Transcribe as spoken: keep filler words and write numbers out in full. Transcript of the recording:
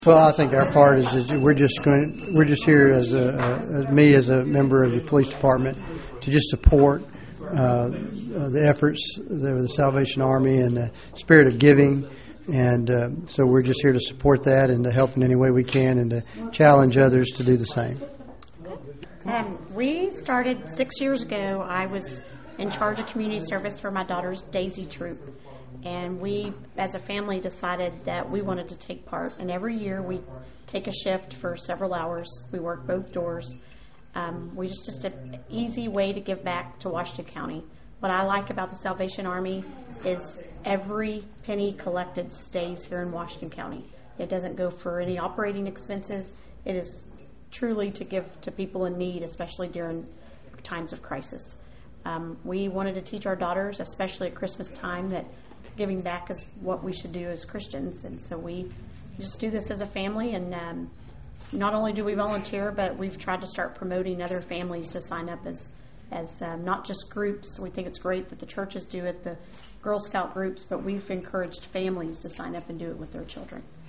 Well, I think our part is that we're just going. We're just here as a, uh, as me as a member of the police department to just support uh, the efforts of the Salvation Army and the spirit of giving, and uh, so we're just here to support that and to help in any way we can and to challenge others to do the same. Um, we started six years ago. I was in charge of community service for my daughter's Daisy Troop. And we, as a family, decided that we wanted to take part. And every year we take a shift for several hours. We work both doors. Um, we just just an easy way to give back to Washington County. What I like about the Salvation Army is every penny collected stays here in Washington County. It doesn't go for any operating expenses. It is truly to give to people in need, especially during times of crisis. Um, we wanted to teach our daughters, especially at Christmas time, that giving back is what we should do as Christians, and so we just do this as a family. And um, not only do we volunteer, but we've tried to start promoting other families to sign up as as um, not just groups. We think it's great that the churches do it, the Girl Scout groups, but we've encouraged families to sign up and do it with their children.